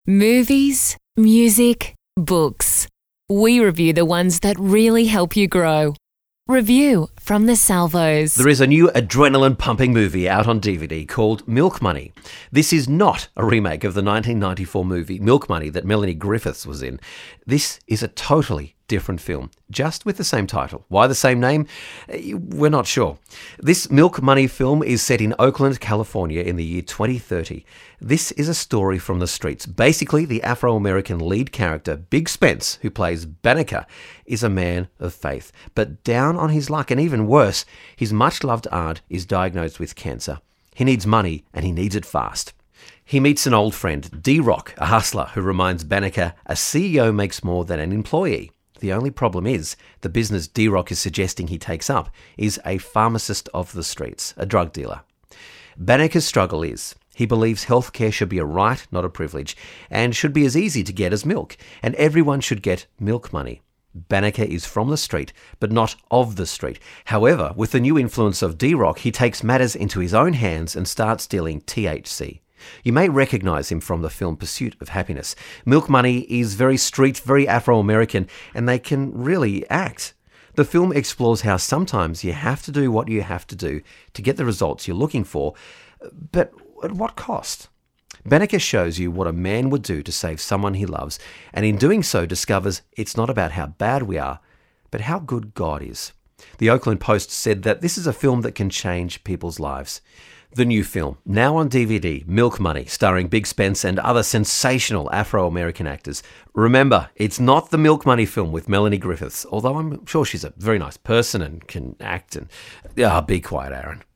Movies, music, books. We review the ones that really help you grow. Review from the Salvos. There is a new adrenaline-pumping movie out on DVD called Milk Money. This is not a remake of the 1994 movie Milk Money that Melanie Griffiths was in. This is a totally different film, just with the same title. Why the same name? We're not sure. This Milk Money film is set in Oakland, California in the year 2030. This is a story from the streets. Basically, the Afro-American lead character, Big Spence, who plays Banneker, is a man of faith. But down on his luck, and even worse, his much-loved aunt is diagnosed with cancer. He needs money, and he needs it fast. He meets an old friend, D-Rock, a hustler, who reminds Banneker a CEO makes more than an employee. The only problem is, the business D-Rock is suggesting he takes up is a pharmacist of the streets, a drug dealer. Banneker's struggle is, he believes healthcare should be a right, not a privilege, and should be as easy to get as milk, and everyone should get milk money. Banneker is from the street, but not of the street. However, with the new influence of D-Rock, he takes matters into his own hands and starts dealing THC. You may recognise him from the film Pursuit of Happiness. Milk Money is very street, very Afro-American, and they can really act. The film explores how sometimes you have to do what you have to do to get the results you're looking for, but at what cost? Banneker shows you what a man would do to save someone he loves, and in doing so discovers it's not about how bad we are, but how good God is. The Oakland Post said that this is a film that can change people's lives. The new film, now on DVD, Milk Money, starring Big Spence and other sensational Afro-American actors. Remember, it's not the Milk Money film with Melanie Griffiths, although I'm sure she's a very nice person and can act and... be quiet, Aaron.